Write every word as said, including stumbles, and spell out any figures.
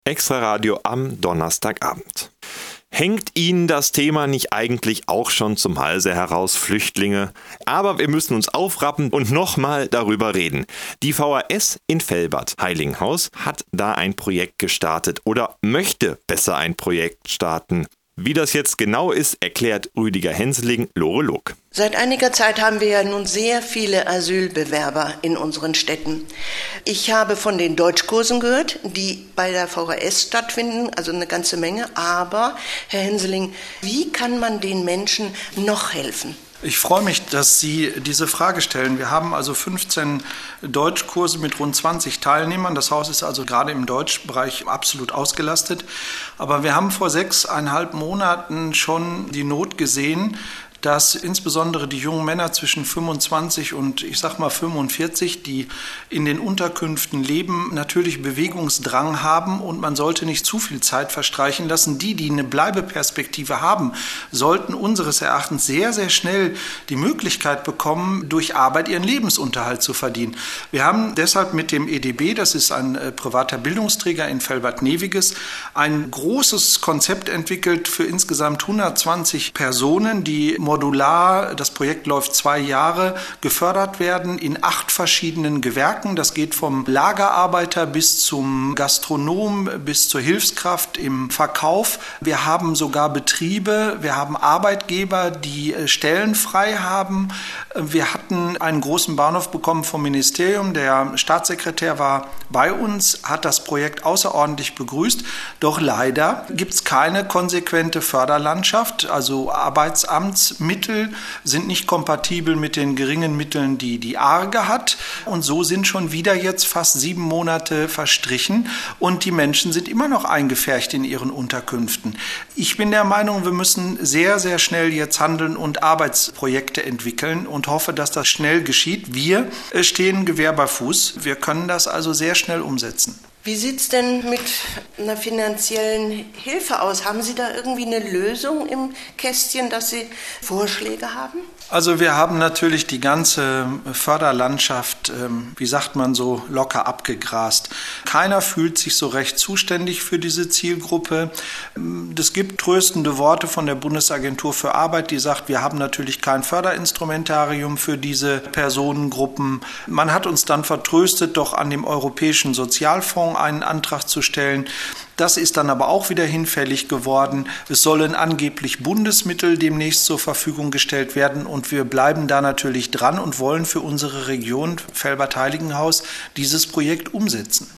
Extra-Radio am Donnerstagabend. Hängt Ihnen das Thema nicht eigentlich auch schon zum Halse heraus, Flüchtlinge? Aber wir müssen uns aufrappen und nochmal darüber reden. Die V H S in Velbert-Heilinghaus hat da ein Projekt gestartet oder möchte besser ein Projekt starten. Wie das jetzt genau ist, erklärt Rüdiger Henseling, Lore Log. Seit einiger Zeit haben wir ja nun sehr viele Asylbewerber in unseren Städten. Ich habe von den Deutschkursen gehört, die bei der V H S stattfinden, also eine ganze Menge. Aber, Herr Henseling, wie kann man den Menschen noch helfen? Ich freue mich, dass Sie diese Frage stellen. Wir haben also fünfzehn Deutschkurse mit rund zwanzig Teilnehmern. Das Haus ist also gerade im Deutschbereich absolut ausgelastet. Aber wir haben vor sechseinhalb Monaten schon die Not gesehen, dass insbesondere die jungen Männer zwischen fünfundzwanzig und ich sag mal fünfundvierzig, die in den Unterkünften leben, natürlich Bewegungsdrang haben und man sollte nicht zu viel Zeit verstreichen lassen. Die, die eine Bleibeperspektive haben, sollten unseres Erachtens sehr, sehr schnell die Möglichkeit bekommen, durch Arbeit ihren Lebensunterhalt zu verdienen. Wir haben deshalb mit dem E D B, das ist ein äh, privater Bildungsträger in Velbert-Neviges, ein großes Konzept entwickelt für insgesamt hundertzwanzig Personen, die modular, das Projekt läuft zwei Jahre, gefördert werden in acht verschiedenen Gewerken. Das geht vom Lagerarbeiter bis zum Gastronom, bis zur Hilfskraft im Verkauf. Wir haben sogar Betriebe, wir haben Arbeitgeber, die Stellen frei haben. Wir hatten einen großen Bahnhof bekommen vom Ministerium. Der Staatssekretär war bei uns, hat das Projekt außerordentlich begrüßt. Doch leider gibt es keine konsequente Förderlandschaft, also Arbeitsamts Mittel sind nicht kompatibel mit den geringen Mitteln, die die Arge hat. Und so sind schon wieder jetzt fast sieben Monate verstrichen und die Menschen sind immer noch eingepfercht in ihren Unterkünften. Ich bin der Meinung, wir müssen sehr, sehr schnell jetzt handeln und Arbeitsprojekte entwickeln und hoffe, dass das schnell geschieht. Wir stehen Gewehr bei Fuß. Wir können das also sehr schnell umsetzen. Wie sieht es denn mit einer finanziellen Hilfe aus? Haben Sie da irgendwie eine Lösung im Kästchen, dass Sie Vorschläge haben? Also wir haben natürlich die ganze Förderlandschaft, wie sagt man so, locker abgegrast. Keiner fühlt sich so recht zuständig für diese Zielgruppe. Es gibt tröstende Worte von der Bundesagentur für Arbeit, die sagt, wir haben natürlich kein Förderinstrumentarium für diese Personengruppen. Man hat uns dann vertröstet, doch an dem Europäischen Sozialfonds einen Antrag zu stellen. Das ist dann aber auch wieder hinfällig geworden. Es sollen angeblich Bundesmittel demnächst zur Verfügung gestellt werden und wir bleiben da natürlich dran und wollen für unsere Region Velbert-Heiligenhaus dieses Projekt umsetzen.